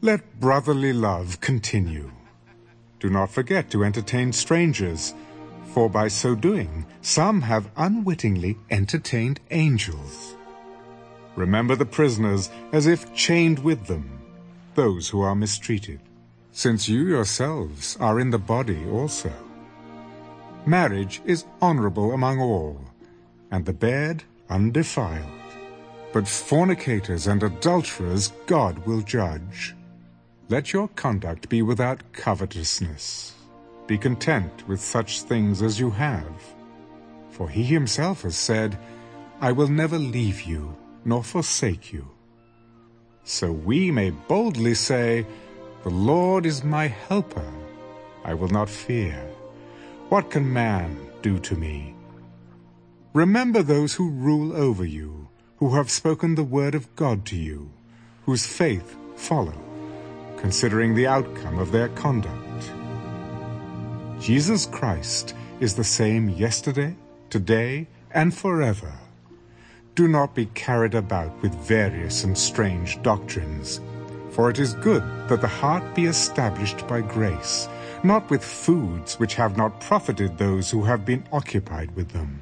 Let brotherly love continue. Do not forget to entertain strangers, for by so doing, some have unwittingly entertained angels. Remember the prisoners as if chained with them, those who are mistreated, since you yourselves are in the body also. Marriage is honorable among all, and the bed undefiled. But fornicators and adulterers God will judge. Let your conduct be without covetousness. Be content with such things as you have. For he himself has said, I will never leave you nor forsake you. So we may boldly say, the Lord is my helper. I will not fear. What can man do to me? Remember those who rule over you, who have spoken the word of God to you, whose faith follow, considering the outcome of their conduct. Jesus Christ is the same yesterday, today, and forever. Do not be carried about with various and strange doctrines, for it is good that the heart be established by grace, not with foods which have not profited those who have been occupied with them.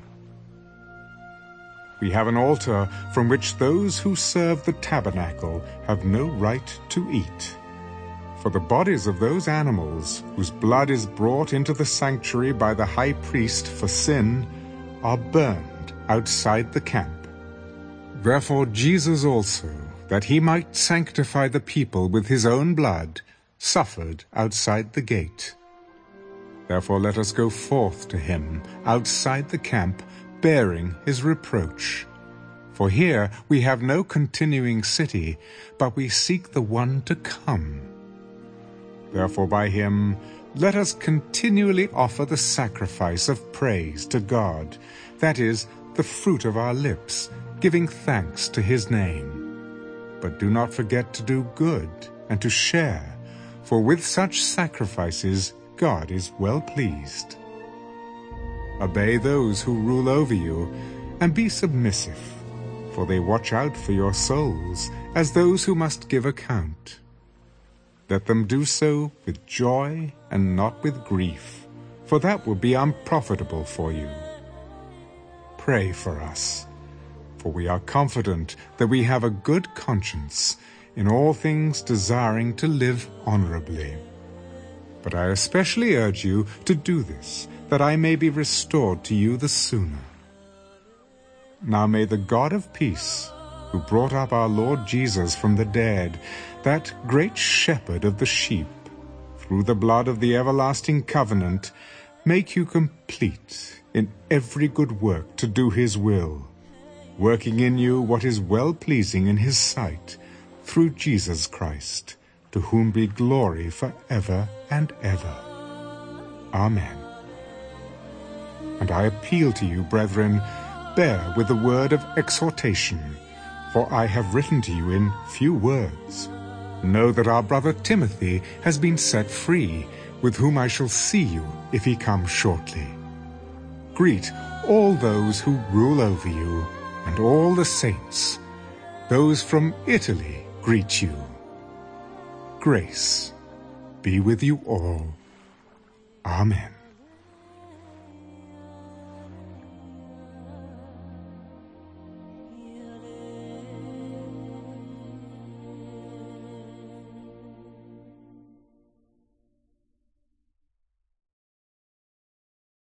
We have an altar from which those who serve the tabernacle have no right to eat. For the bodies of those animals whose blood is brought into the sanctuary by the high priest for sin are burned outside the camp. Therefore Jesus also, that he might sanctify the people with his own blood, suffered outside the gate. Therefore let us go forth to him outside the camp, bearing his reproach. For here we have no continuing city, but we seek the one to come. Therefore by him let us continually offer the sacrifice of praise to God, that is, the fruit of our lips, giving thanks to his name. But do not forget to do good and to share, for with such sacrifices God is well pleased. Obey those who rule over you, and be submissive, for they watch out for your souls as those who must give account. Let them do so with joy and not with grief, for that would be unprofitable for you. Pray for us, for we are confident that we have a good conscience, in all things desiring to live honorably. But I especially urge you to do this, that I may be restored to you the sooner. Now may the God of peace, who brought up our Lord Jesus from the dead, that great shepherd of the sheep, through the blood of the everlasting covenant, make you complete in every good work to do his will, working in you what is well-pleasing in his sight, through Jesus Christ, to whom be glory forever and ever. Amen. And I appeal to you, brethren, bear with the word of exhortation, for I have written to you in few words. Know that our brother Timothy has been set free, with whom I shall see you if he comes shortly. Greet all those who rule over you, and all the saints. Those from Italy greet you. Grace be with you all. Amen.